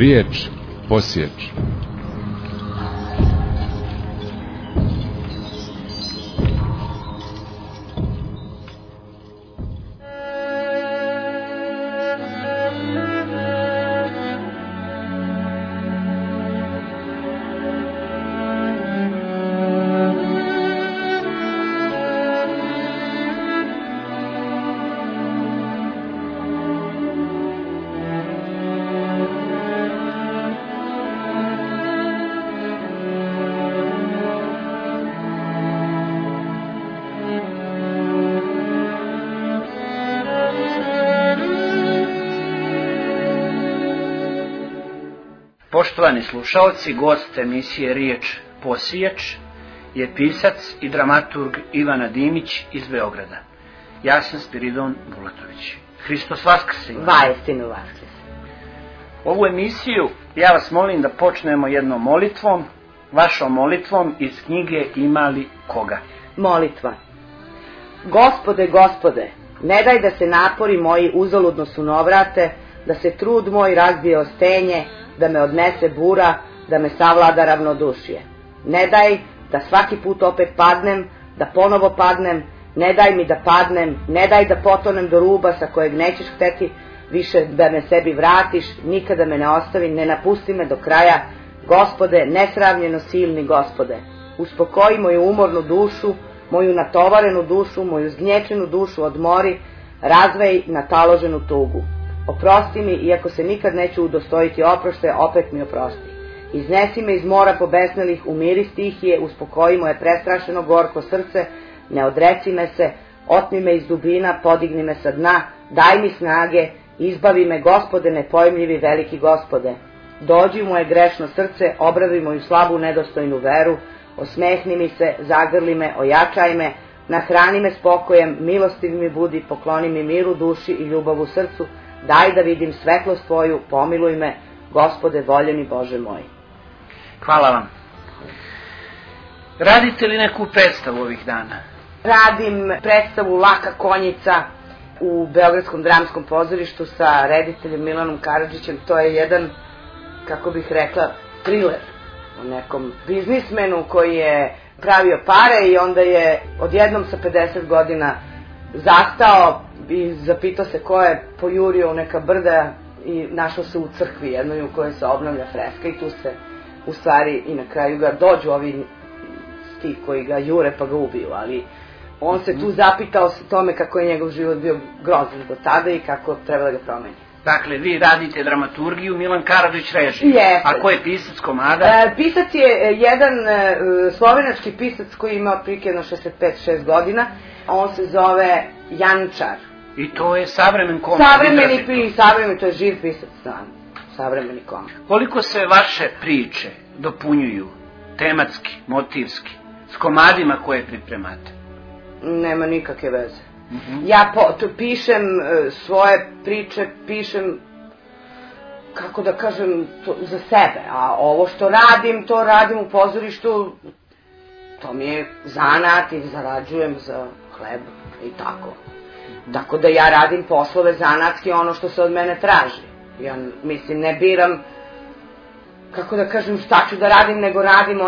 Riječ posječ. Poštovani slušaoci, gost emisije Riječ posječ je pisac i dramaturg Ivana Dimić iz Beograda. Ja sam Spiridon Bulatović. Hristos Vaskrse. Vaistinu Vaskrse. Ovu emisiju ja vas molim da počnemo jednom molitvom, vašom molitvom iz knjige Ima li koga? Molitva. Gospode, Gospode, ne daj da se napori moji uzaludno sunovrate, da se trud moj razbije o stenje, da me odnese bura, da me savlada ravnodušje. Ne daj da svaki put opet padnem, da ponovo padnem, ne daj mi da padnem, ne daj da potonem do ruba sa kojeg nećeš hteti više da me sebi vratiš, nikada me ne ostavi, ne napusti me do kraja. Gospode, nesravnjeno silni Gospode, uspokoji moju umornu dušu, moju natovarenu dušu, moju zgnječenu dušu odmori, razvej nataloženu tugu. Oprosti mi, iako se nikad neću udostojiti oproštaja, opet mi oprosti. Iznesi me iz mora pobesnelih, umiri stihije, uspokoji moje prestrašeno gorko srce, ne odreci me se, otmi me iz dubina, podigni me sa dna, daj mi snage, izbavi me, Gospode, nepojmljivi veliki Gospode. Dođi u moje grešno srce, obravi moju slabu nedostojnu veru, osmehni mi se, zagrli me, ojačaj me, nahrani me spokojem, milostiv mi budi, pokloni mi miru duši i ljubav u srcu, daj da vidim svetlost tvoju, pomiluj me, Gospode, voljeni Bože moj. Hvala vam. Radite li neku predstavu ovih dana? Radim predstavu Laka konjica u Beogradskom dramskom pozorištu sa rediteljem Milanom Karadžićem. To je jedan, kako bih rekla, thriller o nekom biznismenu koji je pravio pare i onda je odjednom sa 50 godina zastao i zapitao se ko je pojurio u neka brda i našao se u crkvi jednoj u kojoj se obnavlja freska i tu se u stvari i na kraju ga dođu ovi ti koji ga jure pa ga ubiju, ali on se tu zapitao se tome kako je njegov život bio grozan do tada i kako treba da ga promeni. Dakle, vi radite dramaturgiju, Milan Karadžić režim. Jeste. A ko je pisac komada? Pisac je jedan slovenački pisac koji ima otprilike 65-6 godina. On se zove Jančar. I to je savremen komad. Savremeni, to je živ pisac, savremeni komad. Koliko se vaše priče dopunjuju tematski, motivski, s komadima koje pripremate? Nema nikakve veze. Ja pišem svoje priče, pišem, kako da kažem, za sebe, a ovo što radim, to radim u pozorištu, to mi je zanat i zarađujem za hleb i tako. Tako da ja radim poslove zanatski, ono što se od mene traži. Ja, mislim, ne biram, kako da kažem, šta ću da radim, nego radim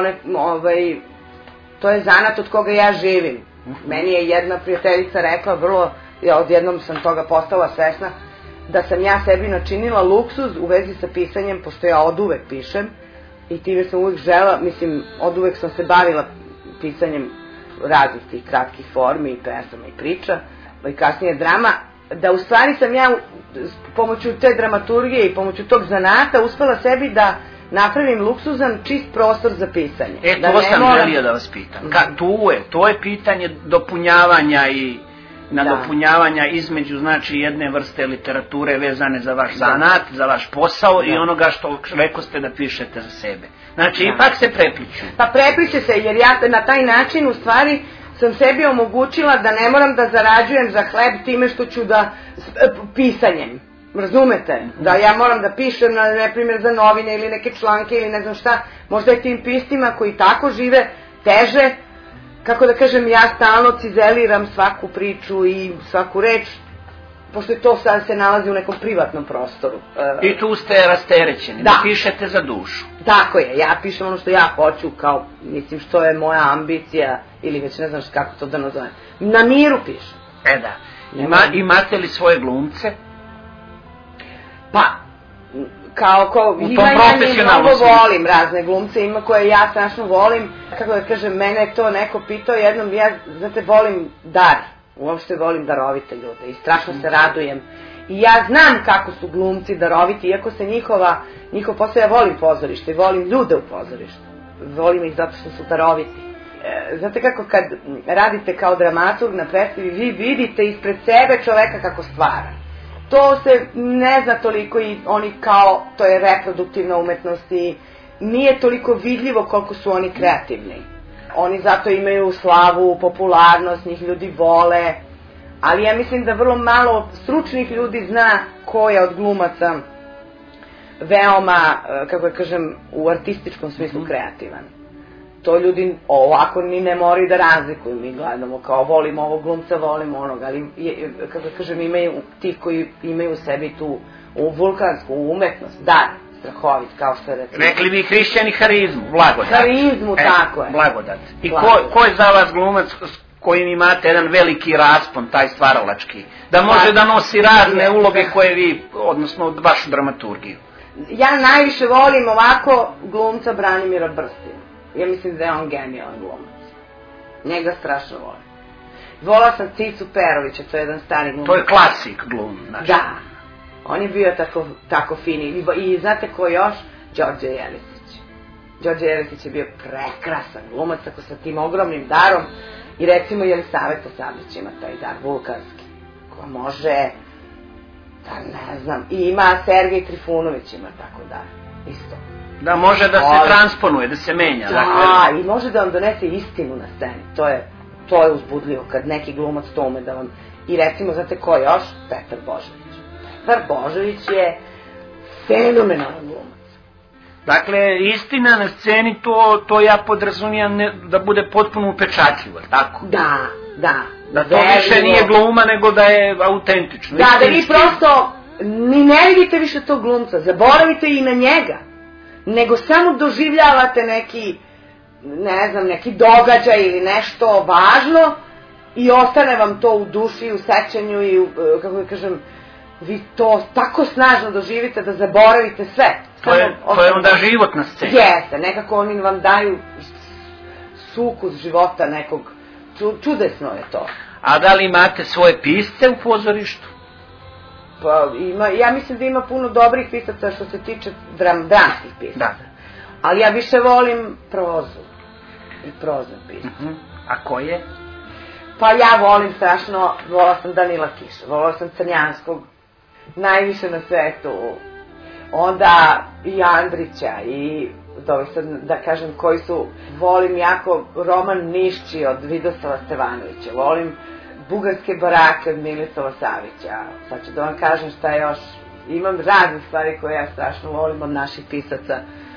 to je zanat od koga ja živim. Meni je jedna prijateljica rekla, odjednom sam toga postala svesna, da sam ja sebi načinila luksuz u vezi sa pisanjem, pošto ja oduvek pišem i time sam uvek žela, mislim, oduvek sam se bavila pisanjem raznih tih kratkih formi i pesama i priča, i kasnije drama, da u stvari sam ja pomoću te dramaturgije i pomoću tog zanata uspela sebi da napravim luksuzan čist prostor za pisanje. To sam želio da vas pitam. To je pitanje dopunjavanja i nadopunjavanja između, znači, jedne vrste literature vezane za vaš zanat, za vaš posao i onoga što rekoste da pišete za sebe. Znači, ipak se prepliču. Pa prepliče se, jer ja na taj način u stvari sam sebi omogućila da ne moram da zarađujem za hleb time što ću da pisanjem. Razumete? Da ja moram da pišem, na primjer, za novine ili neke članke ili ne znam šta, možda je tim piscima koji tako žive teže, kako da kažem, ja stalno cizeliram svaku priču i svaku reč, pošto je to sad se nalazi u nekom privatnom prostoru. I tu ste rasterećeni, da pišete za dušu. Tako je, ja pišem ono što ja hoću, kao, mislim, što je moja ambicija, ili već ne znam kako to da nazovem. Na miru pišem. Da. Imate li svoje glumce? Pa, kao ima ja mnogo volim razne glumce, ima koje ja strašno volim, kako da kažem, mene je to neko pitao jednom, ja, znate, volim dar, uopšte volim darovite ljude i strašno se radujem. I ja znam kako su glumci daroviti, iako se njihov posao, ja volim pozorište, volim ljude u pozorištu, volim ih zato što su daroviti. Znate kako, kad radite kao dramaturg na predstavi, vi vidite ispred sebe čoveka kako stvara. To se ne zna toliko i oni kao, to je reproduktivna umetnost i nije toliko vidljivo koliko su oni kreativni. Oni zato imaju slavu, popularnost, njih ljudi vole, ali ja mislim da vrlo malo stručnih ljudi zna ko je od glumaca veoma, kako da kažem, u artističkom smislu kreativan. To ljudi ovako ni ne moraju da razlikuju, mi gledamo kao volimo ovog glumca, volimo onog, ali kako da kažem, imaju ti koji imaju u sebi tu vulkansku umetnost, dar, strahovit, kao što je recimo. Rekli bi hrišćani harizmu, blagodat. Harizmu, tako je. Blagodat. I ko je za vas glumac s kojim imate jedan veliki raspon, taj stvaralački, da može da nosi razne uloge koje vi, odnosno vašu dramaturgiju? Ja najviše volim ovako glumca Branimira Brstina. Ja mislim da je on genijalan glumac. Njega strašno volim. Volao sam Cicu Perovića, to je jedan stari glumac. To je klasik glum, znači. Da. On je bio tako fini. I znate ko još? Đorđe Jelisić. Đorđe Jelisić je bio prekrasan glumac, tako sa tim ogromnim darom. I recimo Jelisaveta Sablić ima taj dar, vulkanski. Ko može, da ne znam. I ima Sergej Trifunović ima tako dar. Isto. Da može da se transponuje, da se menja. Da, i može da vam donese istinu na sceni. To je uzbudljivo, kad neki glumac to ume da vam... I recimo, znate ko još? Petar Božović. Petar Božović je fenomenalan glumac. Dakle, istina na sceni, to ja podrazumijam da bude potpuno upečatljivo, tako? Da. Da to više nije gluma, nego da je autentično. Da vi prosto ni ne vidite više tog glumca, zaboravite i na njega. Nego samo doživljavate neki, ne znam, neki događaj ili nešto važno i ostane vam to u duši i u sećanju i, kako da kažem, vi to tako snažno doživite da zaboravite sve. To je onda život na sceni. Jeste, nekako oni vam daju sukus života nekog, čudesno je to. A da li imate svoje pisce u pozorištu? Pa ja mislim da ima puno dobrih pisaca što se tiče dramskih pisaca. Da. Ali ja više volim prozu i prozne pisce. A ko je? Pa ja volim strašno, volala sam Danila Kiša, volala sam Crnjanskog, najviše na svetu. Onda i Andrića i da kažem koji su, volim jako roman Nišći od Vidoslava Stevanovića, volim Bugarske barake od Milislava Savića, sad ću da vam kažem šta još, imam razne stvari koje ja strašno volim od naših pisaca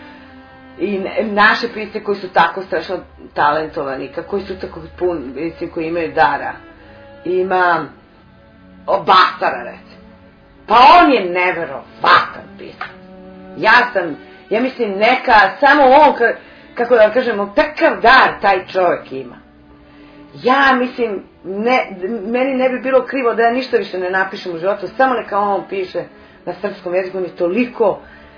i naše pisce koji su tako strašno talentovani, koji su tako mislim, koji imaju dara. Ima Basara recimo, pa on je neverovatan pisac. Ja mislim neka, samo on, kako da vam kažemo, takav dar taj čovjek ima. Ja mislim, meni ne bi bilo krivo da ja ništa više ne napišem u životu, samo neka on piše na srpskom jeziku, on je toliko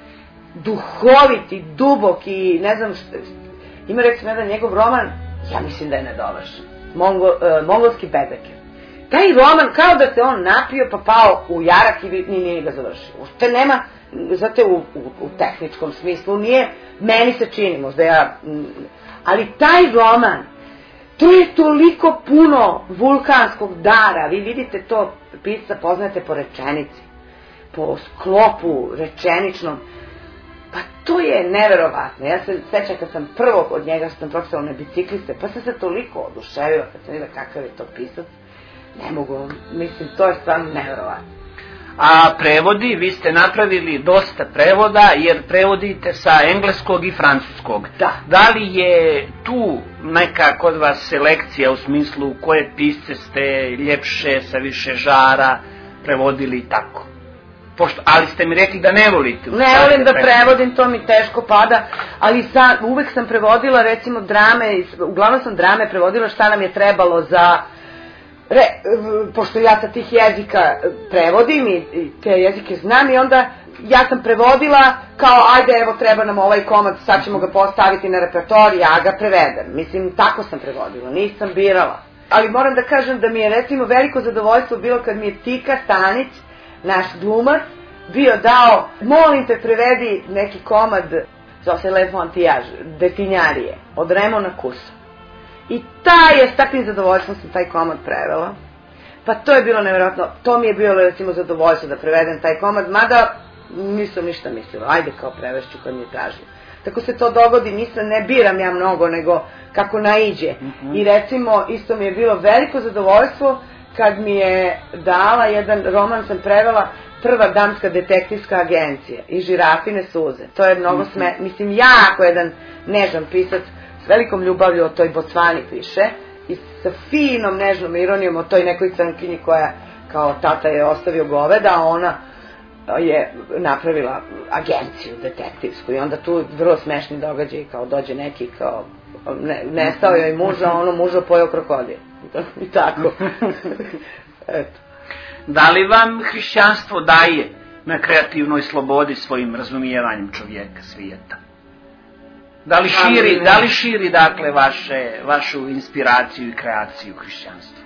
duhovit i dubok i ne znam što. Ima recimo jedan njegov roman, ja mislim da je nedovršen, Mongolski bedeker. Taj roman, kao da se on napio pa pao u jarak i nije ga završio. Ušte nema, znate, u tehničkom smislu nije, meni se čini, možda ja, ali taj roman, to je toliko puno vulkanskog dara, vi vidite to, pisca poznate po rečenici, po sklopu rečeničnom, pa to je neverovatno. Ja se sećam kad sam prvog od njega što sam pročitala one bicikliste, pa sam se toliko oduševila kad sam videla kakav je to pisac, ne mogu, mislim, to je stvarno neverovatno. A prevodi, vi ste napravili dosta prevoda, jer prevodite sa engleskog i francuskog. Da li je tu neka kod vas selekcija u smislu koje pisce ste ljepše, sa više žara, prevodili i tako. Ali ste mi rekli da ne volite. Ne volim da prevodim, to mi teško pada, ali uvek sam prevodila recimo drame, uglavnom sam drame prevodila šta nam je trebalo za, pošto ja sa tih jezika prevodim i te jezike znam i onda ja sam prevodila kao ajde evo treba nam ovaj komad, sad ćemo ga postaviti na repertoar, ja ga prevedem. Mislim, tako sam prevodila, nisam birala. Ali moram da kažem da mi je recimo veliko zadovoljstvo bilo kad mi je Tika Stanić, naš glumac, bio dao, molim te prevedi neki komad, zove se Le Fontillaž, Detinjarije, od Remona Kusa. I s takvim zadovoljstvom sam taj komad prevela. Pa to je bilo nevjerojatno, to mi je bilo recimo zadovoljstvo da prevedem taj komad, mada nisam ništa mislila, ajde kao prevešću kad mi je tražio. Tako se to dogodi, ne biram ja mnogo, nego kako naiđe. I recimo, isto mi je bilo veliko zadovoljstvo kad mi je dala jedan roman, sam prevela, Prva damska detektivska agencija i Žirafine suze. To je mnogo mislim, jako jedan nežan pisac, s velikom ljubavlju o toj Bocvani piše i sa finom nežnom ironijom o toj nekoj crnkinji koja kao tata je ostavio goveda, a ona je napravila agenciju detektivsku i onda tu vrlo smešni događaj, kao dođe neki kao nestao joj muža, ono muža pojeo krokodil i tako. Eto. Da li vam hrišćanstvo daje na kreativnoj slobodi svojim razumijevanjem čovjeka, svijeta? Da li širi dakle vašu inspiraciju i kreaciju hrišćanstva?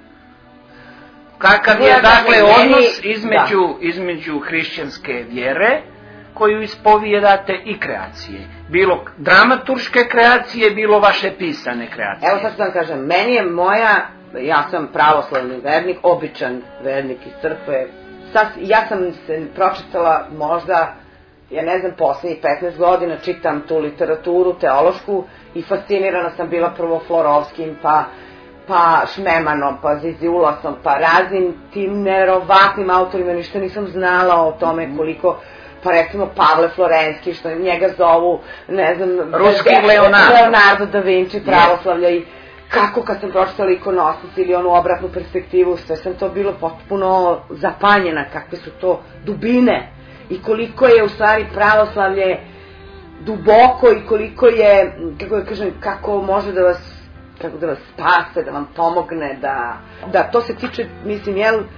Kakav je dakle odnos između hrišćanske vjere koju ispovijedate i kreacije? Bilo dramaturške kreacije, bilo vaše pisane kreacije? Evo sad vam kažem, meni je ja sam pravoslavni vernik, običan vernik iz crkve. Ja sam se pročitala možda, ja ne znam, poslednjih 15 godina čitam tu literaturu teološku i fascinirana sam bila prvo Florovskim, pa Šmemanom, pa Ziziulasom, pa raznim tim neverovatnim autorima, ništa nisam znala o tome koliko, pa recimo Pavle Florenski, što njega zovu, ne znam, ruski Leonardo da Vinci, pravoslavlja i kako kad sam pročitala ikonostas ili onu obratnu perspektivu, sve sam to bilo potpuno zapanjena, kakve su to dubine i koliko je u stvari pravoslavlje duboko i koliko je, kako da kažem, kako može da vas spase, da vam pomogne, da to se tiče, mislim,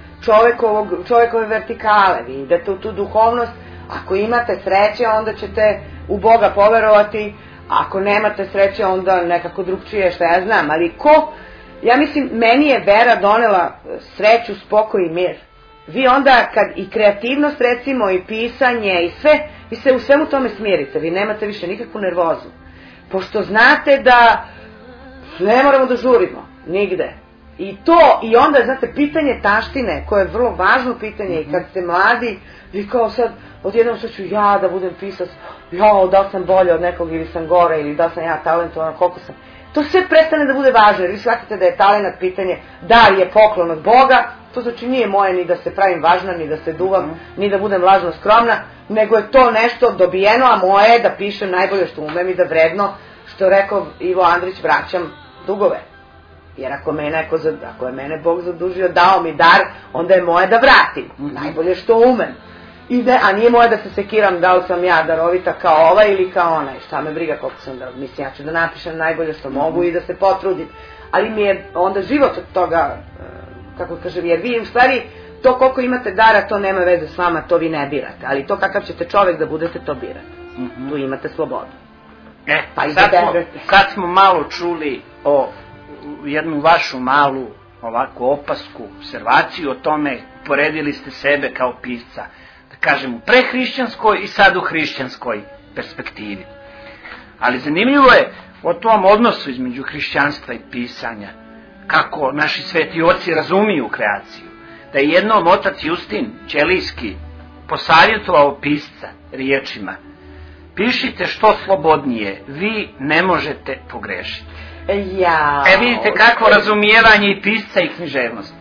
čovekove vertikale, vi idete u tu duhovnost, ako imate sreće, onda ćete u Boga poverovati, ako nemate sreće, onda nekako drugčije, šta ja znam, ali ja mislim, meni je vera donela sreću, spokoj i mir. Vi onda, kad i kreativnost, recimo, i pisanje, i sve, vi se u svemu tome smirite, vi nemate više nikakvu nervozu. Pošto znate da ne moramo da žurimo, nigde. I onda, znate, pitanje taštine, koje je vrlo važno pitanje, i kad ste mladi, vi kao sad, odjednom sad ću ja da budem pisac, da li sam bolje od nekog ili sam gore, ili da li sam ja talentovan, koliko sam. To sve prestane da bude važno, jer vi shvatite da je talent pitanje da li je poklon od Boga, to znači nije moje ni da se pravim važna, ni da se duvam, ni da budem lažno skromna, nego je to nešto dobijeno, a moje je da pišem najbolje što umem i da vredno, što rekao Ivo Andrić, vraćam dugove. Jer ako je mene Bog zadužio, dao mi dar, onda je moje da vratim, najbolje što umem. A nije moje da se sekiram da li sam ja darovita kao ova ili kao ona, i šta me briga koliko sam darovita. Mislim, ja ću da napišem najbolje što mogu i da se potrudim. Ali mi je onda život od toga, kako kažem, jer vi u stvari to koliko imate dara, to nema veze s vama, to vi ne birate. Ali to kakav ćete čovek da budete, to birate. Tu imate slobodu. Kad smo malo čuli o jednu vašu malu ovako opasku, observaciju o tome, poredili ste sebe kao pisca, da kažem, u prehrišćanskoj i sad u hrišćanskoj perspektivi. Ali zanimljivo je o tom odnosu između hrišćanstva i pisanja, kako naši sveti oci razumiju kreaciju. Da je jednom otac Justin Ćelijski posavjetovao pisca riječima: pišite što slobodnije, vi ne možete pogrešiti. Vidite kakvo razumijevanje i pisca i književnosti.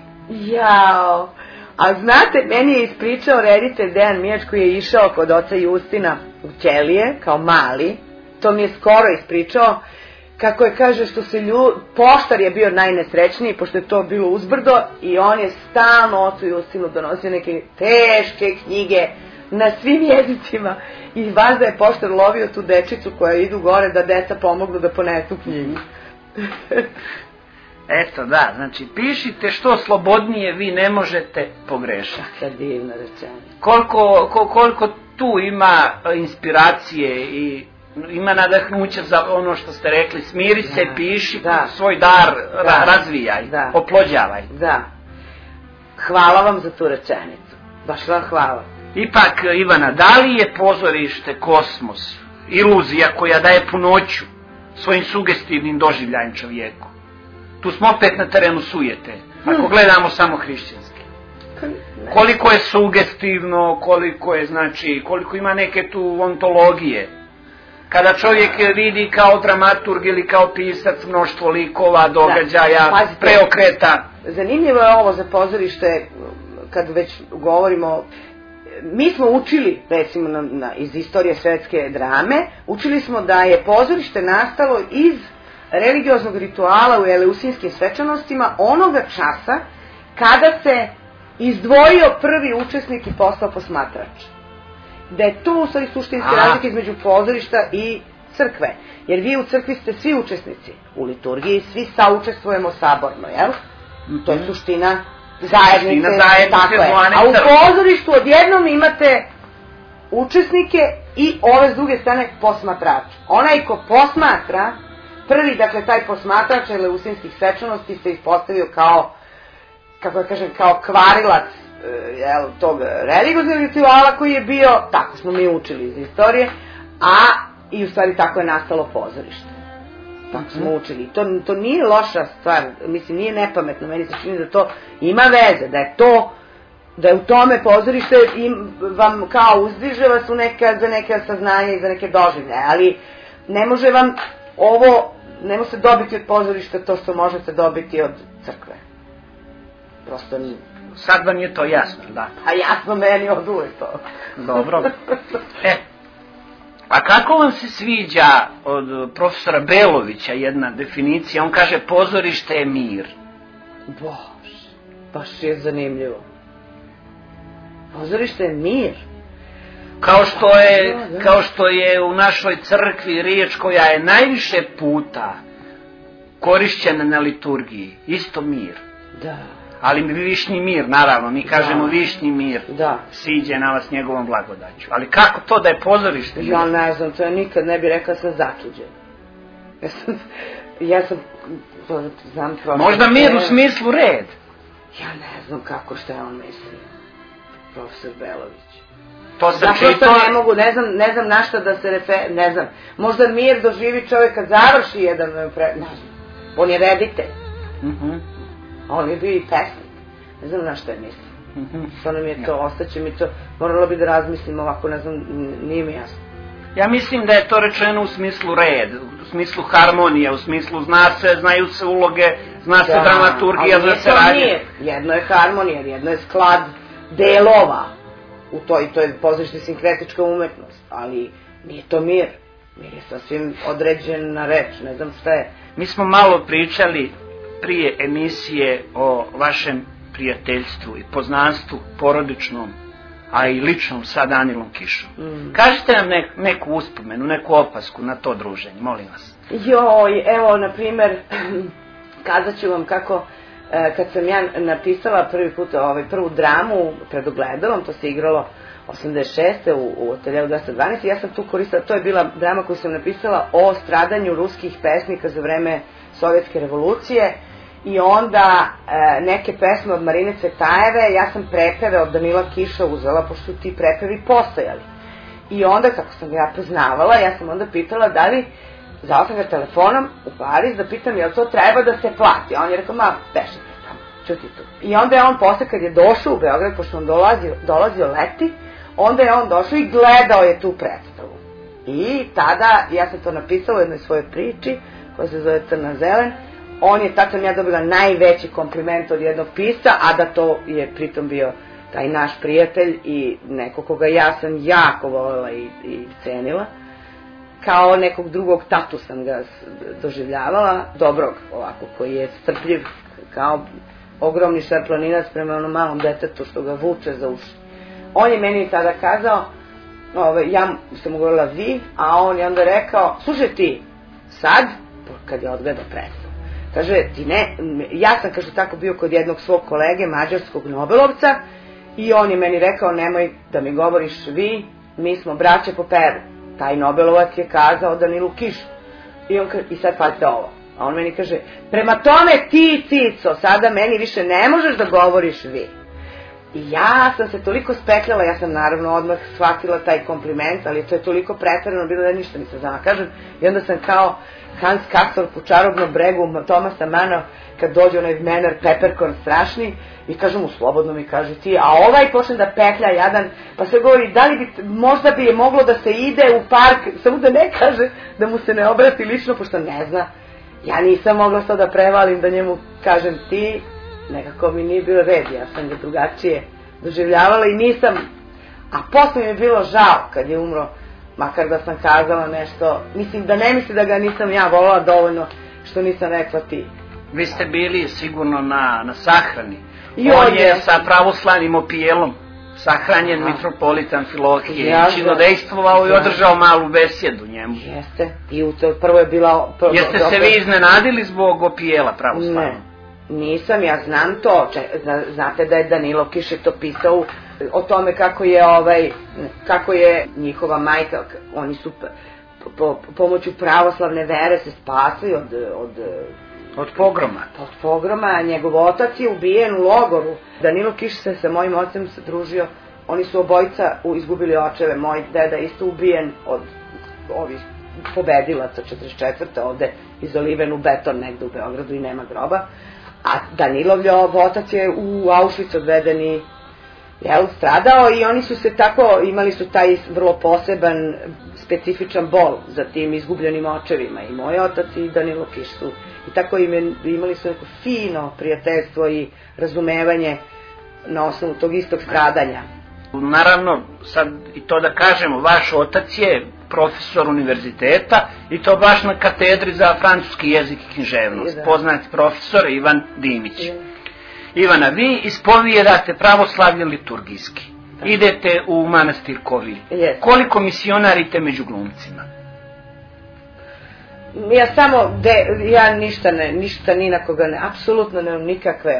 A znate, meni je ispričao reditelj Dejan Mijač, koji je išao kod oca Justina u Ćelije, kao mali, to mi je skoro ispričao, kako je, kaže, što se poštar je bio najnesrećniji, pošto je to bilo uzbrdo, i on je stalno ocu Justinu donosio neke teške knjige na svim jezicima, i valjda je poštar lovio tu dečicu koja idu gore da deca pomognu da ponesu knjigu. Eto, da, znači, pišite što slobodnije, vi ne možete pogrešati. Kakva divna rečenica. Koliko tu ima inspiracije i ima nadahnuća za ono što ste rekli, smiri se, piši, svoj dar razvijaj, oplođavaj. Da. Hvala vam za tu rečenicu. Baš vam hvala. Ipak, Ivana, da li je pozorište kosmos, iluzija koja daje punoću svojim sugestivnim doživljajem čovjeku? Tu smo opet na terenu sujete, ako gledamo samo hrišćanski. Koliko je sugestivno, koliko je, znači, koliko ima neke tu ontologije. Kada čovjek vidi kao dramaturg ili kao pisac mnoštvo likova, događaja, preokreta. Zanimljivo je ovo za pozorište, kad već govorimo, mi smo učili, recimo iz istorije svetske drame, učili smo da je pozorište nastalo iz religioznog rituala u eleusinskim svečanostima onoga časa kada se izdvojio prvi učesnik i postao posmatrač. Da je to u stvari suštinske razlike između pozorišta i crkve. Jer vi u crkvi ste svi učesnici. U liturgiji svi saučestvujemo saborno, jel? To je suština zajednice. Tako je. A u pozorištu odjednom imate učesnike i ove s druge strane posmatrače. Onaj ko posmatra, prvi, dakle, taj posmatrač eleusinskih svečanosti se ispostavio kao, kako da kažem, kao kvarilac tog religioznog rituala koji je bio, tako smo mi učili iz istorije, i u stvari tako je nastalo pozorište. Tako smo učili. To nije loša stvar, mislim, nije nepametno, meni se čini da to ima veze, da je u tome pozorište vam kao uzdiže vas za neke saznanja i za neke doživljaje, ali ne može vam ne može se dobiti od pozorišta to što možete dobiti od crkve. Prosto nije. Sad vam je to jasno, da. A jasno meni od uvek to. Dobro. A kako vam se sviđa od profesora Belovića jedna definicija? On kaže, pozorište je mir. Bože, baš je zanimljivo. Pozorište je mir. Kao što je u našoj crkvi riječ koja je najviše puta korišćena na liturgiji, isto mir. Da. Ali višnji mir, naravno, mi kažemo višnji mir, siđe na vas njegovom blagodaću. Ali kako to da je pozorište? Ja ne znam, to ja nikad ne bih rekla, sam začuđen. Ja sam, znam prošlo. Možda mir u smislu red. Ja ne znam kako, šta je on misli, profesor Belović. To sam čitao. Ne mogu, ne znam na šta da se ne znam. Možda mir doživi čovjek kad završi jedan, ne znam, on je reditelj. On je bio i pesnik. Ne znam na što je mislim. Što nam je to, ostaće mi to, moralo bi da razmislim ovako, ne znam, nije mi jasno. Ja mislim da je to rečeno u smislu red, u smislu harmonije, u smislu znaju se uloge, zna se dramaturgija, zna se radnje. Jedno je harmonija, jedno je sklad delova. To je pozorište sinkretička umetnost, ali nije to mir. Mir je sasvim određena reč, ne znam šta je. Mi smo malo pričali prije emisije o vašem prijateljstvu i poznanstvu porodičnom, a i ličnom sa Danilom Kišom. Kažite nam neku uspomenu, neku opasku na to druženje, molim vas. Evo, na primer, kazat ću vam kako, kad sam ja napisala prvi put prvu dramu pred ogledalom, to se igralo 86. u Ateljevu 212, ja sam tu koristila, to je bila drama koju sam napisala o stradanju ruskih pesnika za vreme Sovjetske revolucije, i onda neke pesme od Marine Cvetajeve, ja sam prepeve od Danila Kiša uzela, pošto su ti prepevi postojali. I onda, kako sam ga ja poznavala, ja sam onda pitala da li, zvala sam ga telefonom u Pariz da pitam jel to treba da se plati. A on je rekao, bežite tamo, čuti tu. I onda je on posle, kad je došao u Beograd, pošto on dolazio leti, onda je on došao i gledao je tu predstavu. I tada, ja sam to napisala u jednoj svojoj priči, koja se zove Crna zelen, tad sam ja dobila najveći kompliment od jednog pisca, a da to je pritom bio taj naš prijatelj i neko koga ja sam jako voljela i cenila. kao nekog drugog tatu sam ga doživljavala, dobrog ovako, koji je strpljiv, kao ogromni šarplaninac prema onom malom detetu što ga vuče za uši. On je meni tada kazao, ja sam mu govorila vi, a on je onda rekao, slušaj ti, sad, kad je odgledao predstavu, kaže, ti ne, ja sam, kaže, tako bio kod jednog svog kolege, mađarskog Nobelovca, i on je meni rekao, nemoj da mi govoriš vi, mi smo braće po peru. Taj Nobelovac je kazao Danilu Kišu. I sad pazite ovo. A on meni kaže, prema tome ti, Cico, sada meni više ne možeš da govoriš vi. I ja sam se toliko spetljala, ja sam naravno odmah shvatila taj kompliment, ali to je toliko preterano bilo da ništa nisam znala kažem. I onda sam kao Hans Castor po čarobnom bregu Tomasa Mana, kad dođe onaj Mener Peppercorn strašni, i kažem mu, slobodno mi kaže ti, a ovaj počne da petlja jadan, pa se govori, da li bi, možda bi je moglo da se ide u park, samo da ne kaže, da mu se ne obrati lično, pošto ne zna. Ja nisam mogla to da prevalim, da njemu kažem ti, nekako mi nije bilo red, ja sam ga drugačije doživljavala i nisam, a posle mi je bilo žao kad je umro, makar da sam kazala nešto, mislim da ne misli da ga nisam ja volala dovoljno, što nisam rekla ti. Vi ste bili sigurno na sahrani. On je sa pravoslavnim opijelom sahranjen, mitropolitan Filohije, činodejstvovao i održao malu besjedu njemu. Jeste, i prvo je bila... Jeste se vi iznenadili zbog opijela pravoslavnog? Ne, nisam, ja znam to, znate da je Danilo Kiš to pisao o tome kako je njihova majka, oni su pomoću pravoslavne vere se spasli od pogroma. Od pogroma, a njegov otac je ubijen u logoru. Danilo Kiš se sa mojim ocem se družio, oni su obojica izgubili očeve, moj deda isto ubijen od ovih pobedilaca 44. ovde izoliven u beton negde u Beogradu i nema groba. A Danilovljov otac je u Auschwitz odveden i stradao i oni su se tako, imali su taj vrlo poseban, specifičan bol za tim izgubljenim očevima. I moj otac i Danilo Kiš su. I tako imali su neko fino prijateljstvo i razumevanje na osnovu tog istog stradanja. Naravno, sad i to da kažemo, vaš otac je profesor univerziteta i to baš na katedri za francuski jezik i književnost. Poznati profesor Ivan Dimić. Ivana, vi ispovijedate pravoslavlje liturgijski. Idete u manastir Kovilj. Koliko misionarite među glumcima? Ja ništa ni na koga ne, apsolutno nemam nikakve,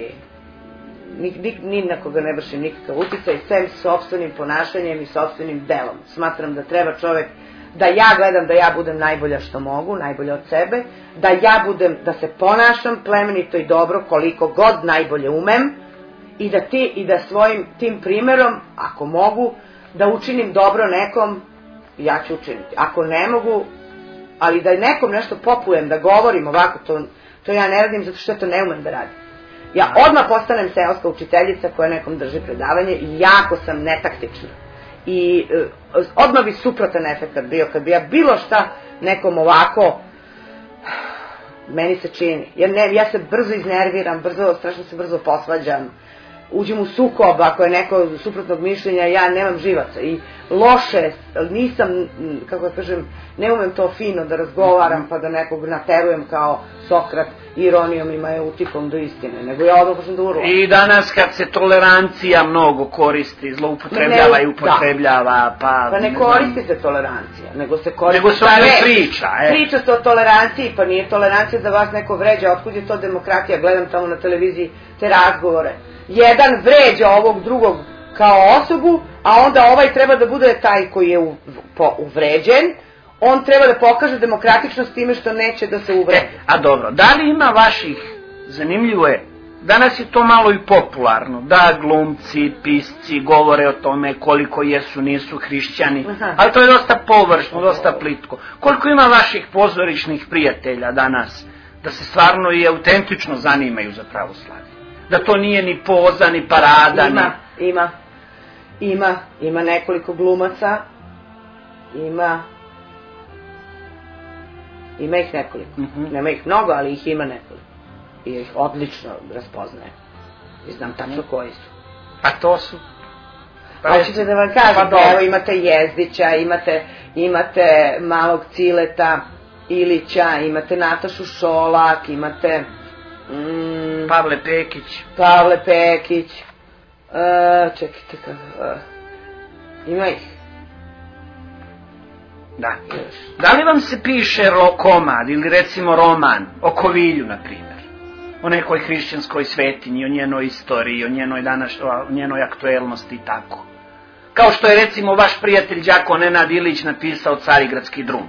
ni na koga ne vršim nikakav uticaj, sem sopstvenim ponašanjem i sopstvenim delom. Smatram da treba čovek, da ja gledam da ja budem najbolja što mogu, najbolja od sebe, da se ponašam plemenito i dobro koliko god najbolje umem i da svojim tim primerom, ako mogu, da učinim dobro nekom, ja ću učiniti. Ako ne mogu, ali da nekom nešto popujem, da govorim ovako, to ja ne radim zato što ja to ne umem da radim. Ja odmah postanem seoska učiteljica koja nekom drži predavanje i jako sam netaktična. I odmah bi suprotan efekt bio kad bi ja bilo šta nekom ovako, meni se čini. Ja se brzo iznerviram, strašno se brzo posvađam, uđem u sukob, ako je neko suprotnog mišljenja, ja nemam živaca. I loše, nisam, kako da kažem, ne umem to fino da razgovaram pa da nekog naterujem kao Sokrat ironijom i majeutikom do istine, nego ja odmah počnem da urlam. I danas kad se tolerancija mnogo koristi, zloupotrebljava i upotrebljava, pa ne koristi se tolerancija, nego se koristi priča. Priča se o toleranciji, pa nije tolerancija da vas neko vređa, otkud je to demokratija, gledam tamo na televiziji te razgovore. Jedan vređa ovog drugog kao osobu, a onda ovaj treba da bude taj koji je uvređen, on treba da pokaže demokratičnost time što neće da se uvredi. A dobro, da li ima vaših, zanimljivo je, danas je to malo i popularno, da glumci, pisci govore o tome koliko jesu, nisu hrišćani, ali to je dosta površno, dosta plitko. Koliko ima vaših pozorišnih prijatelja danas, da se stvarno i autentično zanimaju za pravoslavlje? Da to nije ni poza, ni parada, Ima nekoliko glumaca, ima ih nekoliko. Nema ih mnogo, ali ih ima nekoliko. I ih odlično raspoznaje. I znam tačno koji su. A to su? Hoćete da vam kažem, evo imate Jezdića, imate Malog Cileta, Ilića, imate Natašu Šolak, imate... Pavle Pekić, čekajte kako... Ima ih. Da. Da li vam se piše komad ili recimo roman o Kovilju, na primjer? O nekoj hrišćanskoj svetinji, o njenoj istoriji, o njenoj aktuelnosti i tako. Kao što je recimo vaš prijatelj đako Nenad Ilić napisao Carigradski drum.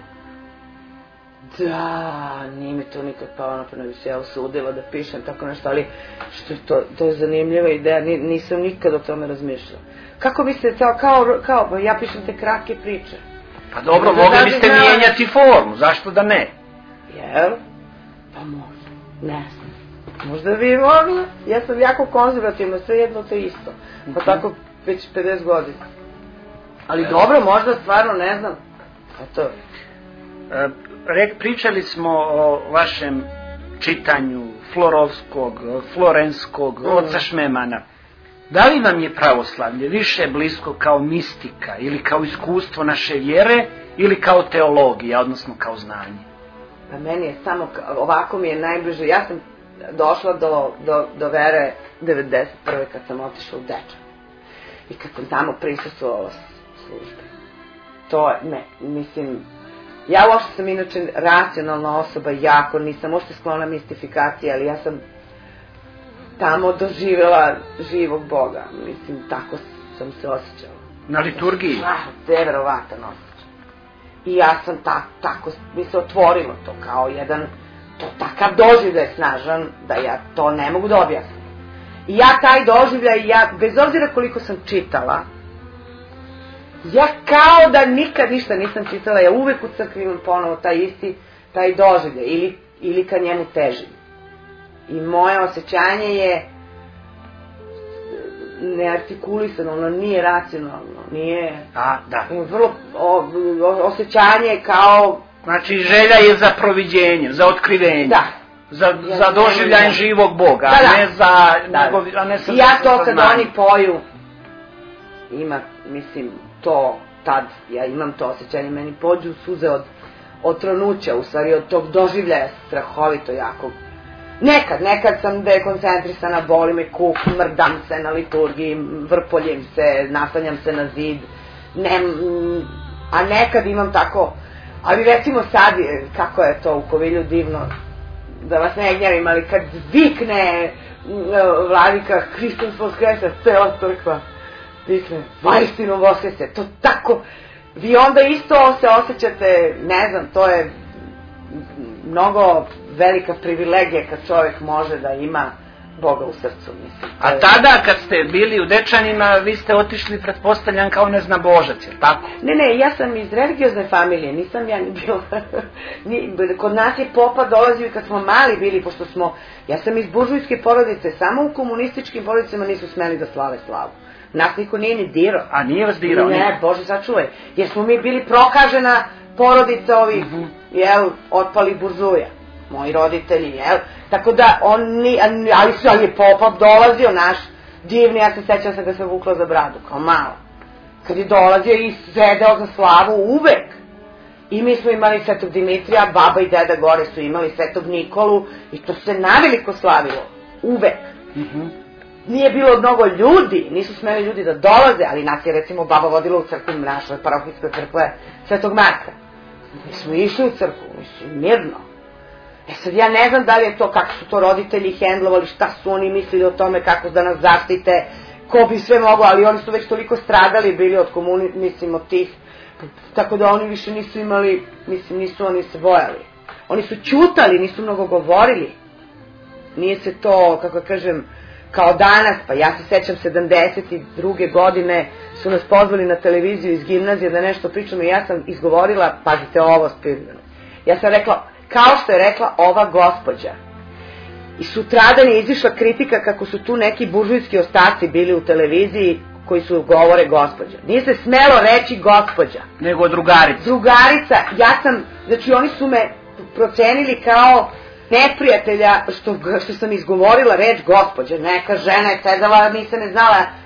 Da, nije mi to nikad pao na pamet, bi se ja usudila da pišem tako nešto, ali to je zanimljiva ideja, nisam nikad o tome razmišljala. Kako biste, kao, ja pišem te kratke priče. Pa dobro, mogli biste mijenjati formu, zašto da ne? Jel? Pa možda, ne znam. Možda bi mogla, ja sam jako konzervativna, sve jedno te isto, pa tako već 50 godina. Ali dobro, možda stvarno, ne znam, eto. Pričali smo o vašem čitanju Florenskog, oca Šmemana. Da li vam je pravoslavlje više blisko kao mistika ili kao iskustvo naše vjere ili kao teologija, odnosno kao znanje? Pa meni je samo, ovako mi je najbliže, ja sam došla do vere 91. kad sam otišla u Dečan. I kad sam tamo prisustvovala službe. To je, mislim, ja uopšte sam inače racionalna osoba, jako nisam uopšte sklona mistifikacije, ali ja sam tamo doživjela živog Boga. Mislim, tako sam se osjećala. Na liturgiji? Neverovatan osjećaj. I ja sam tako, mi se otvorilo to kao jedan, to takav doživljaj snažan, da ja to ne mogu da objasnim. I ja taj doživljaj, bez obzira koliko sam čitala, ja kao da nikad ništa nisam čitala, ja uvek u crkvi imam ponovo taj doživljaj, ili ka njemu težim. I moje osjećanje je neartikulisano, ono nije racionalno, nije... Da. Vrlo, osjećanje kao... Znači želja je za proviđenjem, za otkrivenjem. Da. Za doživljajem živog Boga, a ne za... I ja to kad oni poju, ima, mislim, to, tad, ja imam to osjećanje, meni pođu suze od tronuća, u stvari od tog doživljaja strahovito jakog. Nekad sam dekoncentrisana, boli me kuk, mrdam se na liturgiji, vrpoljem se, naslanjam se na zid, a nekad imam tako, ali recimo sad, kako je to u Kovilju divno, da vas ne gnjavim, ali kad vikne vladika Hristos Voskrese, cela crkva vikne, vaistinu Voskrese, to tako, vi onda isto se osjećate, ne znam, to je mnogo velika privilegija kad čovjek može da ima Boga u srcu, mislim. A tada kad ste bili u Dečanima, vi ste otišli, pretpostavljam, kao neznabožac, je tako? Ne, ja sam iz religiozne familije, nisam ja ni bila. Kod nas je popa dolazio i kad smo mali bili, pošto ja sam iz buržujske porodice, samo u komunističkim porodicama nisu smeli da slave slavu. Nas niko nije ni dirao. A nije vas dirao? Ne, Bože sačuvaj, jer smo mi bili prokažena porodica ovih, otpali burzuja. Moji roditelji, tako da ali je popa dolazio naš divni, ja se sećam se da sam vukla za bradu, kao malo. Kad je dolazio i sedeo za slavu uvek. I mi smo imali Svetog Dimitrija, baba i deda gore su imali Svetog Nikolu i to se naveliko slavilo, uvek. Nije bilo mnogo ljudi, nisu smeli ljudi da dolaze, ali nas je recimo baba vodila u crkvu naša parohijska crkva Svetog Marka. Mi smo išli u crkvu, mislim, mirno. Sad ja ne znam da li je to, kako su to roditelji hendlovali, šta su oni mislili o tome, kako da nas zaštite, ko bi sve moglo, ali oni su već toliko stradali bili od mislim, od tih, tako da oni više nisu imali, mislim, nisu oni se bojali. Oni su ćutali, nisu mnogo govorili. Nije se to, kako kažem, kao danas, pa ja se sećam 72. godine su nas pozvali na televiziju iz gimnazije da nešto pričamo i ja sam izgovorila, pazite ovo spirano, ja sam rekla, kao što je rekla ova gospođa. I sutradan je izišla kritika kako su tu neki buržujski ostaci bili u televiziji koji su govore gospođa. Nije se smelo reći gospođa. Nego drugarica. Drugarica, znači oni su me procenili kao neprijatelja što sam izgovorila reč gospođa. Neka žena je sedala, nisam ne znala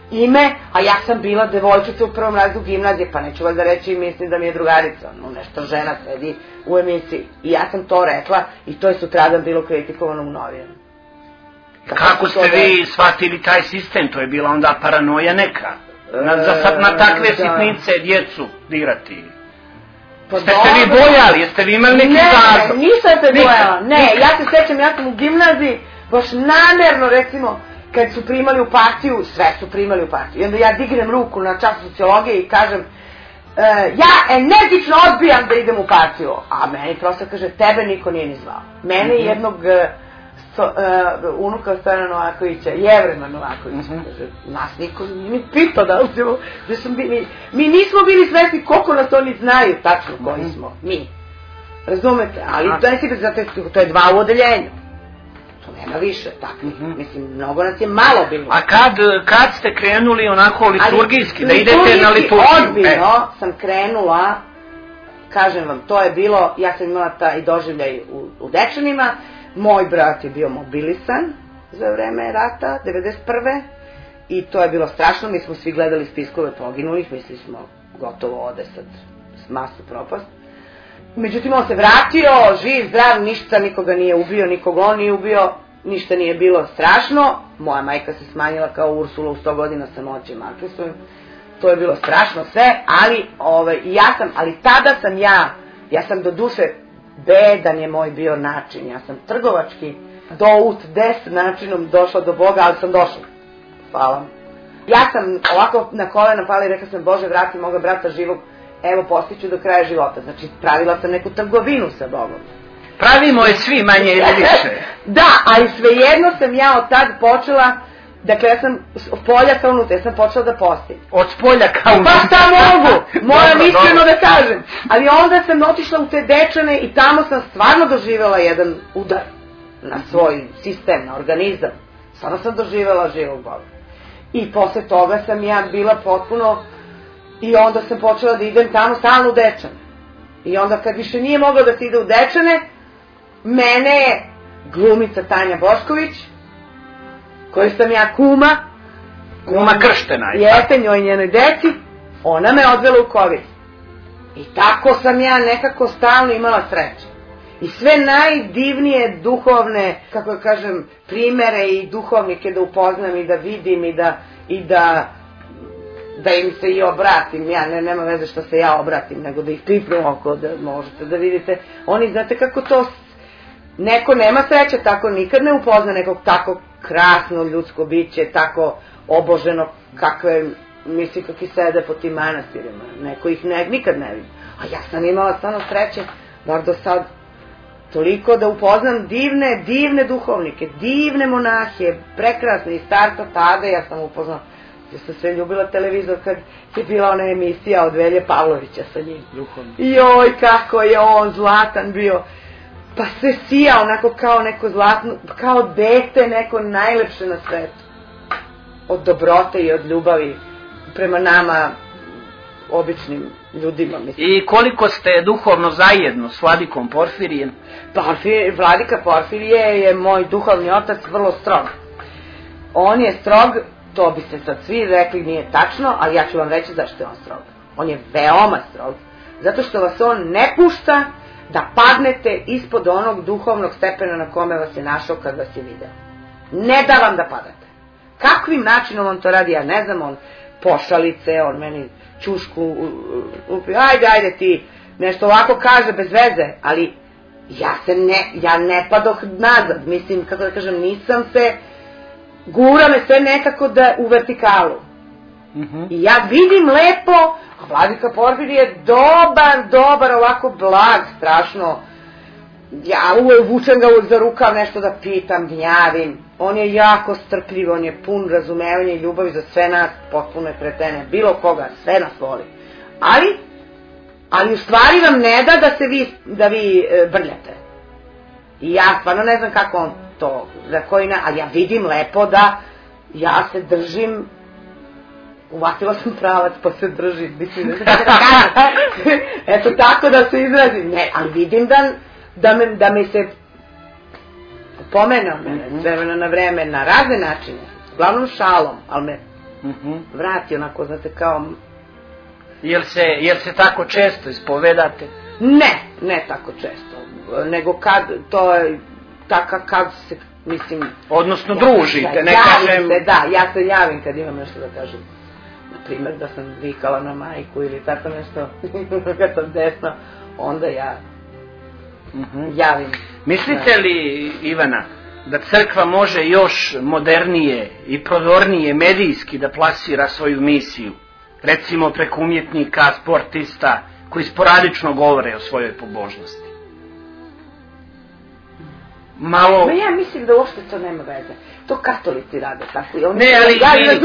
ime, a ja sam bila devojčica u prvom razredu gimnazije, pa neću valjda reći i mislim da mi je drugarica, no nešto žena sedi u emisiji. I ja sam to rekla i to je sutradan bilo kritikovano u novijama. Kako ste vi shvatili taj sistem? To je bila onda paranoja neka. Na takve sitnice djecu dirati. Ste vi bojali? Jeste vi imali neki zazor? Ne, nisam se bojala. Ne, ja se sećam, ja sam u gimnaziji, baš namjerno, recimo, kad su primali u partiju, sve su primali u partiju. I onda ja dignem ruku na čas sociologije i kažem, ja energično odbijam da idem u partiju. A meni prosto kaže, tebe niko nije ni zvao. Mene jednog unuka Stojana Novakovića, Jevrema Novakovića, kaže, nas niko nije mi pitao da ćemo, mi nismo bili svesni koliko nas oni znaju tačno koji smo, mi. Razumete, ali to je 2 u odeljenju. To nema više takvih, mislim, mnogo nas je malo bilo. A kad ste krenuli onako liturgijski, da idete na liturgiju? Odbino sam krenula, kažem vam, to je bilo, ja sam imala taj doživljaj u Dečanima, moj brat je bio mobilisan za vreme rata, 1991. I to je bilo strašno, mi smo svi gledali spiskove poginulih, mislili smo gotovo ode sad masu propast. Međutim, on se vratio, živ, zdrav, ništa, nikoga nije ubio, nikog on nije ubio, ništa nije bilo strašno. Moja majka se smanjila kao Ursula u 100 godina samoće Markesovim. To je bilo strašno sve, ali tada sam ja sam do duše, bedan je moj bio način, ja sam trgovački des načinom došla do Boga, ali sam došla. Hvala. Ja sam ovako na kolena pala i rekla sam, Bože, vrati moga brata živog, evo postiću do kraja života. Znači, pravila sam neku trgovinu sa Bogom. Pravimo je svi manje ili više. Da, ali svejedno sam ja od tad počela, dakle, ja sam od polja ka unutra, ja sam počela da postim. Od polja ka unutra. Pa šta mogu, moram iskreno da kažem. Ali onda sam otišla u te Dečane i tamo sam stvarno doživjela jedan udar na svoj sistem, na organizam. Stvarno sam doživjela živog Boga. I posle toga sam ja bila potpuno, i onda sam počela da idem tamo stalno u Dečane. I onda kad više nije mogla da se ide u Dečane, mene je glumica Tanja Bošković, koju sam ja kuma krštena, jeste njoj i njenoj deci, ona me odvela u COVID. I tako sam ja nekako stalno imala sreće. I sve najdivnije duhovne, kako kažem, primere i duhovnike da upoznam i da vidim i da im se i obratim. Ja nema veze što se ja obratim, nego da ih pipnem oko, da možete da vidite. Oni, znate kako to, neko nema sreće, tako nikad ne upozna nekog tako krasno ljudsko biće, tako oboženo kakve, misli kakvi sede po tim manastirima. Neko ih nikad ne vidi. A ja sam imala stvarno sreće, bar do sad, toliko da upoznam divne duhovnike, divne monahe, prekrasne. I starta tada ja sam upoznala, ja sam sve ljubila televizor kad je bila ona emisija od Velje Pavlovića sa njim. Joj, kako je on zlatan bio. Pa se sija onako kao neko zlatno, kao dete, neko najlepše na svetu. Od dobrote i od ljubavi prema nama, običnim ljudima, mislim. I koliko ste duhovno zajedno s vladikom Porfirijem? Vladika Porfirije je moj duhovni otac, vrlo strog. On je strog, to biste sad svi rekli nije tačno, ali ja ću vam reći zašto je on strog. On je veoma strog, zato što vas on ne pušta da padnete ispod onog duhovnog stepena na kome vas je našao kad vas je video. Ne da vam da padate. Kakvim načinom on to radi, ja ne znam, on pošalice, on meni čušku, ajde ti, nešto ovako kaže bez veze, ali ja ne padoh nazad, mislim, kako da kažem, nisam se, gura me sve nekako u vertikalu. I ja vidim lepo, a vladika Porfirije je dobar, ovako blag, strašno. Ja vučem ga za rukav, nešto da pitam, gnjavim. On je jako strpljiv, on je pun razumevanja i ljubavi za sve nas, potpuno je pretene, bilo koga, sve nas voli. Ali u stvari vam ne da vi brljate. I ja stvarno ne znam kako on to, ali ja vidim lepo da ja se držim, uvatila sam pravac pa se držim, mislim, eto tako da se izrazim, ne, ali vidim da me se pomene s vremena na vreme na razne načine, uglavnom šalom, ali me vrati onako, znate, kao... Jel se tako često ispovedate? Ne tako često, nego kad, to je tako kad se, mislim... Odnosno družite, ne kažem... Ja se javim kad imam nešto da kažem. Naprimjer, da sam vikala na majku ili tako nešto, kad sam desno, onda ja javim. Mislite li, Ivana, da crkva može još modernije i prodornije medijski da plasira svoju misiju? Recimo preko umjetnika, sportista, koji sporadično govore o svojoj pobožnosti. Malo... Ja mislim da uopšte to nema veze. To katolici rade tako. Ne, ali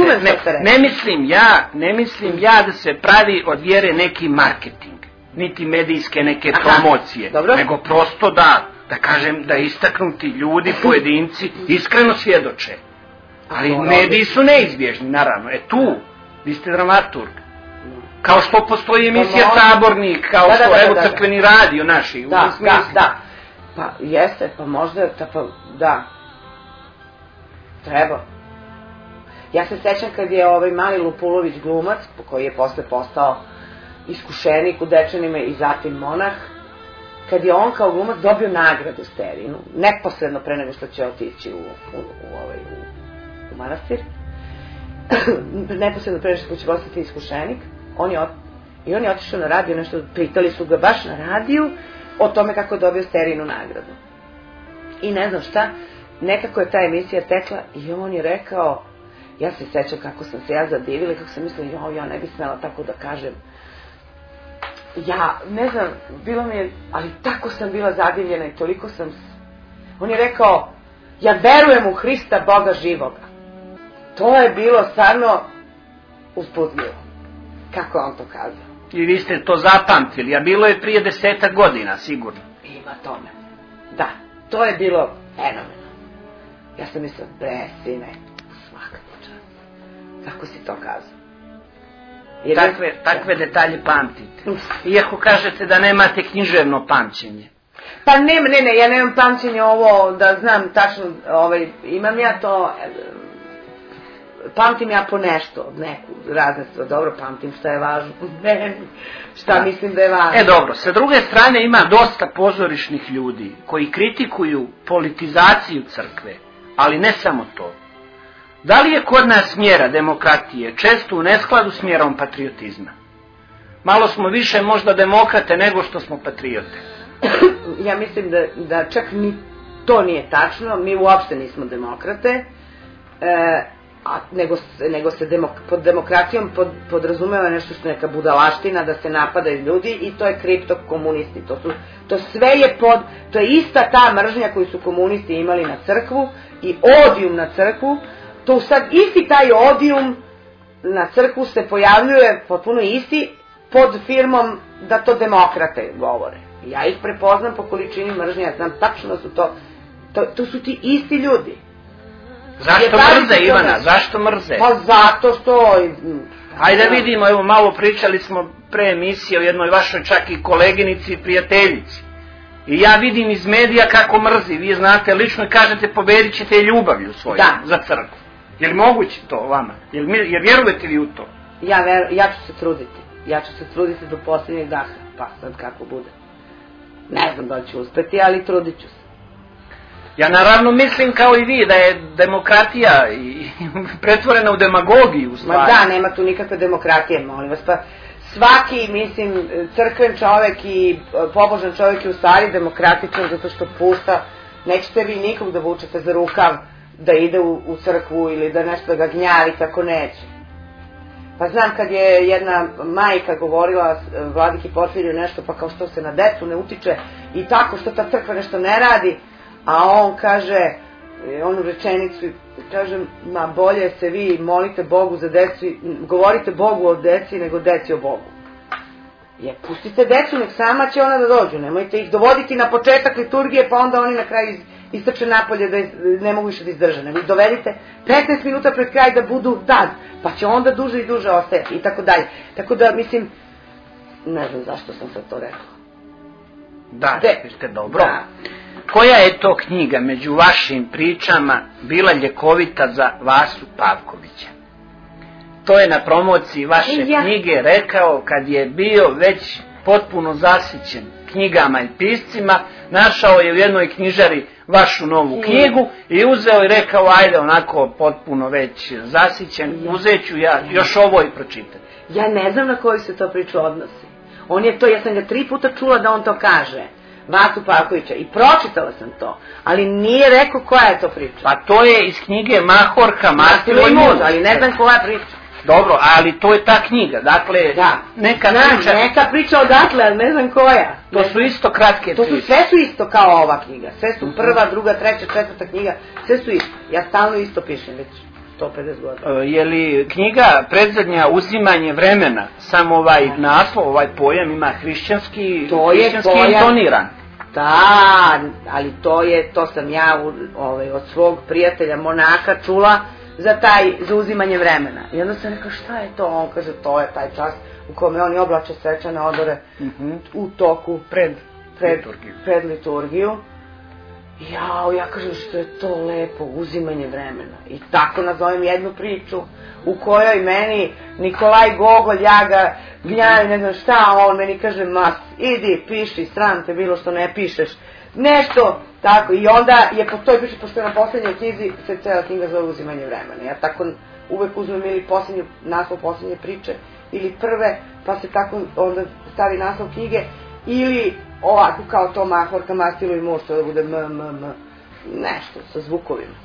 ne mislim ja da se pravi od vjere neki marketing, niti medijske neke promocije, nego prosto da kažem da istaknuti ljudi, pojedinci, iskreno svjedoče. Ali mediji su neizbježni, naravno. Tu, vi ste dramaturg. Kao što postoji emisija Sabornik, kao što, evo, crkveni radio naši. Da. Pa jeste, pa možda, da. Treba. Ja se sećam kad je ovaj Mali Lupulović glumac, koji je posle postao iskušenik u Dečanima i zatim monah, kad je on kao glumac dobio nagradu Sterinu, neposredno pre nego što će otići u manastir, neposredno pre nego što će postati iskušenik, on je otišao na radio, nešto pitali su ga baš na radiju o tome kako je dobio Sterinu nagradu. I ne znam šta, nekako je ta emisija tekla i on je rekao, ja se sećam kako sam se ja zadivila, kako sam mislila, ja ne bi smela tako da kažem. Ja, ne znam, bilo mi je, ali tako sam bila zadivljena i toliko sam... On je rekao, ja verujem u Hrista, Boga živoga. To je bilo stvarno uzbudljivo. Kako je on to kazao? I vi ste to zapamtili, a bilo je prije 10 godina, sigurno. Ima tome. Da, to je bilo fenomenalno. Ja sam mislila, sine, svaka ti čast. Kako si to kazao? Takve detalje pamtite. Iako kažete da nemate književno pamćenje. Pa ne, ja nemam pamćenje ovo, da znam tačno, imam ja to, pamtim ja po nešto, neku razne stvari, dobro, pamtim šta je važno, šta mislim da je važno. Dobro, sa druge strane ima dosta pozorišnih ljudi koji kritikuju politizaciju crkve, ali ne samo to. Da li je kod nas mjera demokratije često u neskladu s mjerom patriotizma? Malo smo više možda demokrate nego što smo patriote. Ja mislim da čak ni to nije tačno, mi uopšte nismo demokrate, nego se pod demokracijom podrazumeva nešto što je neka budalaština, da se napadaju ljudi i to je kriptokomunisti. To sve je to je ista ta mržnja koju su komunisti imali na crkvu i odijum na crkvu. To sad isti taj odijum na crkvu se pojavljuje potpuno isti pod firmom da to demokrate govore. Ja ih prepoznam po količini mržnje, ja znam tačno su to su ti isti ljudi. Zašto mrze, Ivana? Zašto mrze? Pa zato što... Hajde vidimo, evo malo pričali smo pre emisije o jednoj vašoj čak i koleginici i prijateljici. I ja vidim iz medija kako mrzi, vi znate lično i kažete pobedit ćete ljubavlju svoju za crkvu. Je li moguće to vama? Jer vjerujete li u to? Ja ću se truditi. Ja ću se truditi do posljednjeg daha. Pa sad kako bude. Ne znam da ću uspeti, ali trudit ću se. Ja naravno mislim kao i vi da je demokratija pretvorena u demagogiju. Ma da, nema tu nikakve demokratije, molim vas. Pa svaki, mislim, crkven čovek i pobožan čovek je u stvari demokratičan zato što pušta. Nećete vi nikog da vučete za rukav da ide u crkvu ili da nešto da ga gnjavi, tako neće. Pa znam kad je jedna majka govorila vladiki Porfiriju nešto, pa kao što se na decu ne utiče i tako što ta crkva nešto ne radi, a on kaže, onu rečenicu, kaže, ma bolje se vi molite Bogu za decu, govorite Bogu o deci nego deci o Bogu. Pustite decu, nek sama će ona da dođu, nemojte ih dovoditi na početak liturgije, pa onda oni na kraju istrče napolje da ne mogu više da izdrže. Nego ih dovedite 15 minuta pred kraj da budu tad, pa će onda duže i duže ostajati i tako dalje. Tako da, mislim, ne znam zašto sam sad to rekla. Da, ste dobro. Koja je to knjiga među vašim pričama bila ljekovita za Vasu Pavkovića? to je na promociji vaše knjige rekao kad je bio već potpuno zasićen knjigama i piscima, našao je u jednoj knjižari vašu novu knjigu i uzeo i rekao, ajde, onako potpuno već zasićen, uzet ću ja još ovo i pročitati. Ja ne znam na koju se to priču odnosi. On je to, ja sam ga 3 puta čula da on to kaže, Vasu Pavkovića, i pročitala sam to, ali nije rekao koja je to priča. Pa to je iz knjige Mahorka, Mastilo i Muž. Ali ne znam koja priča. Dobro, ali to je ta knjiga, dakle, neka priča... Neka priča odatle, ali ne znam koja. To su isto kratke priče. Sve su isto kao ova knjiga, sve su prva, druga, treća, četvrta knjiga, sve su isto. Ja stalno isto pišem već 150 godina. Je li knjiga predzadnja Uzimanje vremena, samo ovaj naslov, ovaj pojam ima hrišćanski intoniran? Da, ali to sam ja od svog prijatelja monaka čula za uzimanje vremena. I onda sam rekao, šta je to? On kaže, to je taj čas u kome oni oblače svečane odore u toku pred liturgiju. Ja kažem, što je to lepo, uzimanje vremena. I tako nazovem jednu priču u kojoj meni Nikolaj Gogolj, ja ga gnjavim, ne znam šta, a on meni kaže, idi, piši, sram te bilo što ne pišeš. Nešto, tako, i onda je po toj priči, pošto je na poslednjoj knjizi, se cela knjiga zove Uzimanje vremena. Ja tako uvek uzmem ili naslov poslednje priče, ili prve, pa se tako onda stavi naslov knjige, ili ovako kao to Mahorka, Mastilo i Muž, to da bude nešto sa zvukovima.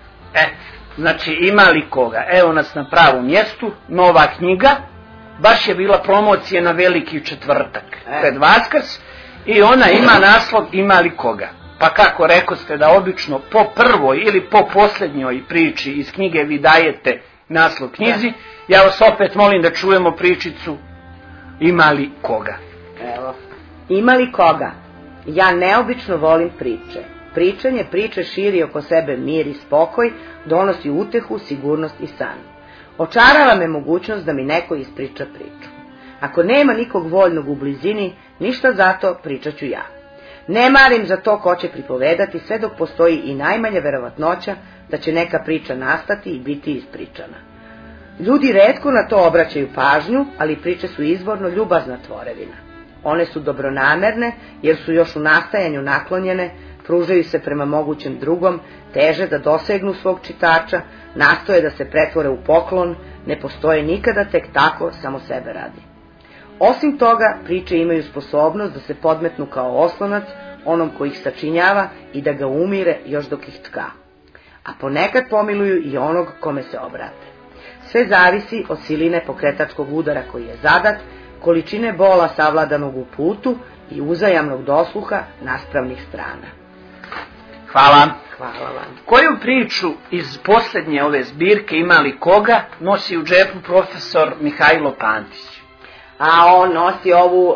Znači ima li koga? Evo nas na pravom mjestu, nova knjiga, baš je bila promocija na Veliki četvrtak pred Vaskrs i ona ima naslov Ima li koga? Pa kako rekoste da obično po prvoj ili po posljednjoj priči iz knjige vi dajete naslov knjizi, ja vas opet molim da čujemo pričicu Ima li koga? Evo. Ima li koga? Ja neobično volim priče. Pričanje priče širi oko sebe mir i spokoj, donosi utehu, sigurnost i san. Očarava me mogućnost da mi neko ispriča priču. Ako nema nikog voljnog u blizini, ništa zato pričat ću ja. Ne marim za to ko će pripovedati sve dok postoji i najmanja verovatnoća da će neka priča nastati i biti ispričana. Ljudi retko na to obraćaju pažnju, ali priče su izvorno ljubazna tvorevina. One su dobronamerne jer su još u nastajanju naklonjene, pružaju se prema mogućem drugom, teže da dosegnu svog čitača, nastoje da se pretvore u poklon, ne postoje nikada tek tako, samo sebe radi. Osim toga, priče imaju sposobnost da se podmetnu kao oslonac onom ko ih sačinjava i da ga umire još dok ih tka. A ponekad pomiluju i onog kome se obrate. Sve zavisi od siline pokretačkog udara koji je zadat, količine bola savladanog u putu i uzajamnog dosluha naspravnih strana. Hvala. Hvala vam. Koju priču iz posljednje ove zbirke Ima li koga nosi u džepu profesor Mihajlo Pantić? A on nosi ovu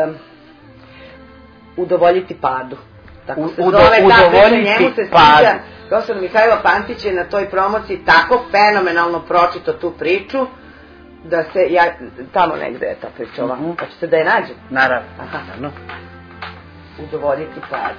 Udovoljiti padu. Tako se zove ta priča, njemu se sviđa. Profesor Mihajlo Pantić je na toj promociji tako fenomenalno pročitao tu priču, da se, tamo negde je ta priča ova, pa ćete da je nađem? Naravno. Udovoljiti padu.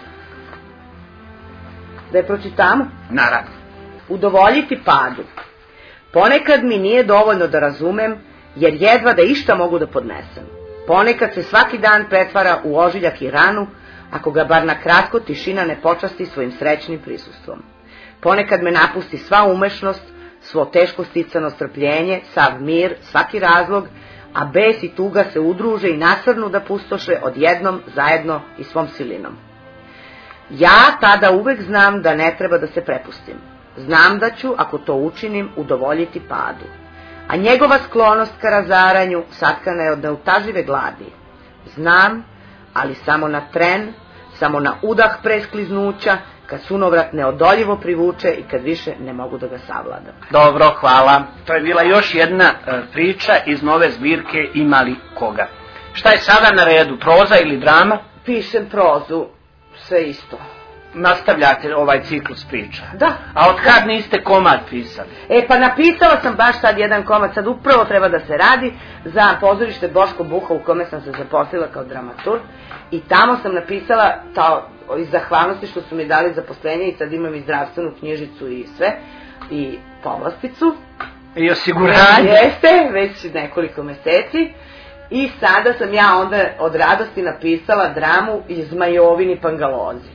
Da je pročitamo? Naravno. Udovoljiti padu. Ponekad mi nije dovoljno da razumem, jer jedva da išta mogu da podnesem. Ponekad se svaki dan pretvara u ožiljak i ranu, ako ga bar na kratko tišina ne počasti svojim srećnim prisustvom. Ponekad me napusti sva umešnost, svo teško sticano strpljenje, sav mir, svaki razlog, a bes i tuga se udruže i nasrnu da pustoše odjednom, zajedno i svom silinom. Ja tada uvek znam da ne treba da se prepustim. Znam da ću, ako to učinim, udovoljiti padu. A njegova sklonost ka razaranju satkana je od neutažive gladi. Znam, ali samo na tren, samo na udah preskliznuća, kad sunovrat neodoljivo privuče i kad više ne mogu da ga savladam. Dobro, hvala. To je bila još jedna priča iz nove zbirke Ima li koga. Šta je sada na redu, proza ili drama? Pišem prozu, sve isto. Nastavljate ovaj ciklus priča? Da. A od kad niste komad pisali? Pa napisala sam baš sad jedan komad, sad upravo treba da se radi za pozorište Boško Buha u kome sam se zaposlila kao dramaturg i tamo sam napisala iz zahvalnosti što su mi dali zaposlenje i sad imam i zdravstvenu knjižicu i sve i povlasticu I osiguranje. Jeste, već nekoliko meseci. I sada sam ja onda od radosti napisala dramu iz Zmajovini Pangalozi.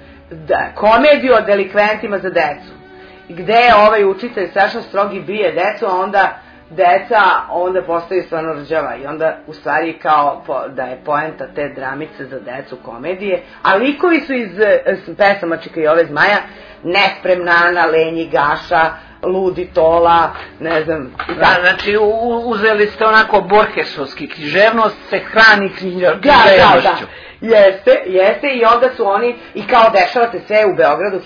Komediju o delikventima za decu. Gde ovaj učitelj strašno strogi bije decu, a onda deca onda postaju stvarno rđava i onda u stvari kao da je poenta te dramice za decu komedije, a likovi su iz pesama Čika i ove zmaja, Nespremna Ana, Lenji Gaša, Ludi Tola, ne znam. Da, znači uzeli ste onako Borgesovski, književnost se hrani književnošću. Jeste, i onda su oni, i kao dešavate sve u Beogradu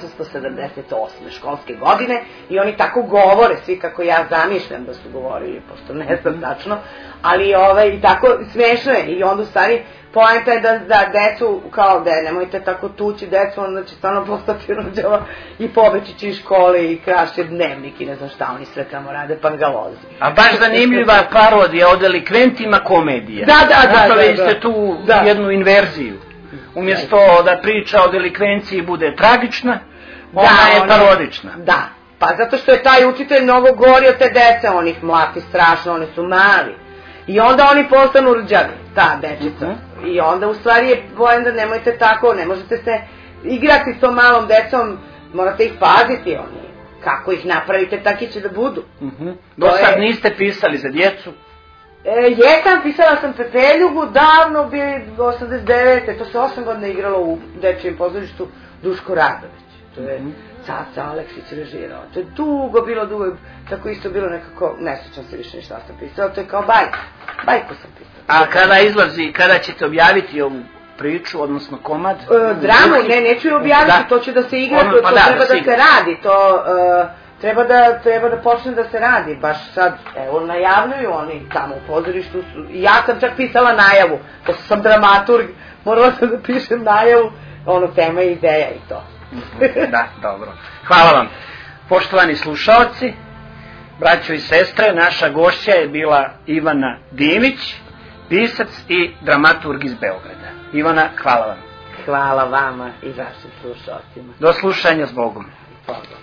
1878. školske godine, i oni tako govore, svi kako ja zamišljam da su govorili, pošto ne znam tačno, ali i tako smešno je, i onda u stvari poenta je da decu, kao da nemojte tako tući decu, onda će stvarno postati rođava i pobeći će iz škole i kraše dnevnik i ne znam šta oni sve tamo rade, Pangalozi. A baš zanimljiva parodija o delikventima komedija. Da. Napravili ste tu jednu inverziju. Umjesto da priča o delikvenciji bude tragična, ona je parodična. Da, pa zato što je taj učitelj mnogo gori od te dece, on ih mlati strašno, oni su mali. I onda oni postanu rđavi, ta dečica. I onda u stvari je pojem da nemojte tako, ne možete se igrati s tom malom decom, morate ih paziti, kako ih napravite, taki će da budu. Do sad niste pisali za djecu? Jesam, pisala sam Pepeljugu, davno bi 89. To se 8 godina igralo u dečijem pozorištu Duško Radović. To je Caca Aleksić režirao. To je dugo, tako isto bilo nekako, ne sjećam se više ništa sam pisala, to je kao bajku sam pisala. A kada izlazi, kada ćete objaviti ovu priču, odnosno komad? Dramu, neću je objaviti, to će da se igra, to treba da se radi, to treba da počne da se radi, baš sad, evo, najavljuju oni tamo u pozorištu, ja sam čak pisala najavu, pošto sam dramaturg, morala sam da pišem najavu, tema i ideja i to. Da, dobro. Hvala vam. Poštovani slušaoci, braćo i sestre, naša gošća je bila Ivana Dimić, pisac i dramaturg iz Beograda. Ivana, hvala vam. Hvala vama i vašim slušaocima. Do slušanja, s Bogom. Hvala.